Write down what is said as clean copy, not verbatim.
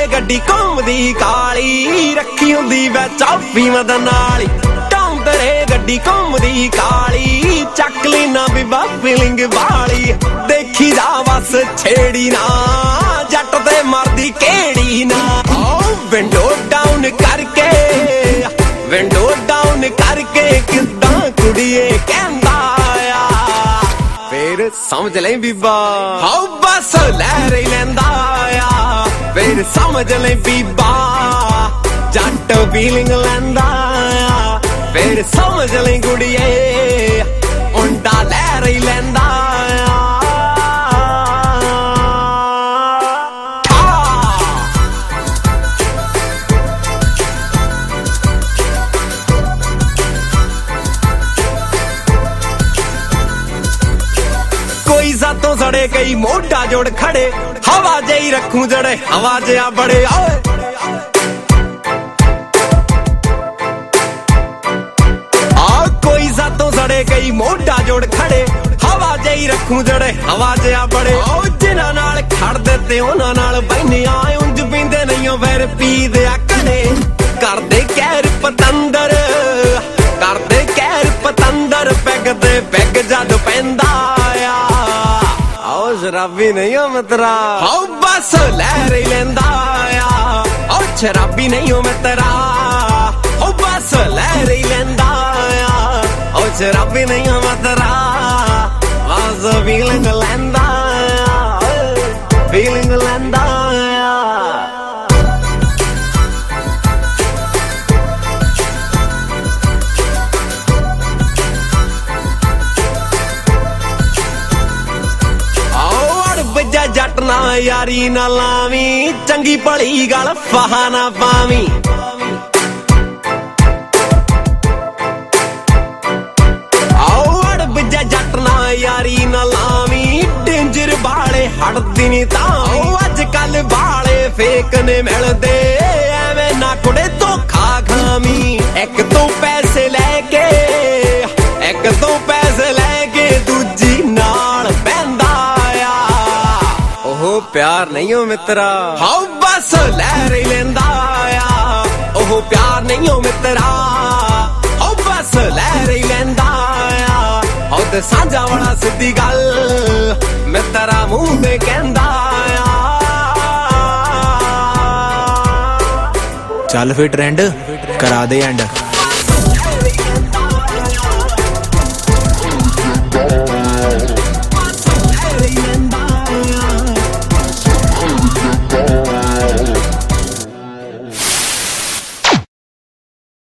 गड्डी घूमदी काली रखी हुंदी वै चाबी मदन नाली टौंदरे गड्डी घूमदी काली चक लेना बीबा फीलिंग वाली देखी जा बस छेड़ी ना जट ते मरदी केड़ी ना विंडो डाउन करके किदां कुड़िए कहंदा आ फिर समझ ले बीबा हाउ बस लहर लैंदा आ फिर समझ ले बीबा जट फीलिंग लैंदा आ फिर समझ ले कुड़िए उंडा लहर लैंदा कोई सातों सड़े कई मोटा जोड़ खड़े हवा जई रखूं जड़े हवा जया बड़े कोई सातों सड़े कई मोटा जोड़ खड़े हवा जई रखूं जड़े हवा जया बड़े जिन्हां नाल खड़ देते उन्हां नाल बहने आए उंज पींदे नहीं फिर पी दिया कड़े करदे कहर पतंदर पैग ते पैग जद पैंदा शराबी नहीं हो मित्रा हाउ बस लहर लैंदा आ शराबी नहीं हो मित्रा हाउ बस लहर लैंदा आ शराबी नहीं हो मित्रा बस फीलिंग लैंदा जट ना यारी ना लावी चंगी भली गल फाहा ना पावी आओ अड़ बजा जट ना यारी ना लावी डेंजर बाले हटदी नी तां अज कल बाले फेक ने मिलदे एवें ना कुड़े धोखा खावी एक तो पैसे लेके दूजी नाल बहंदा प्यार नहीं हो मित्रा हाउ बस लहर लैंदा आ ओह प्यार नहीं हो मित्रा हाउ बस लहर लैंदा आ हाउ ते सांझा वाला सीधी गल मित्रा मुंह ते कहंदा आ चल फिर ट्रेंड करा दे एंड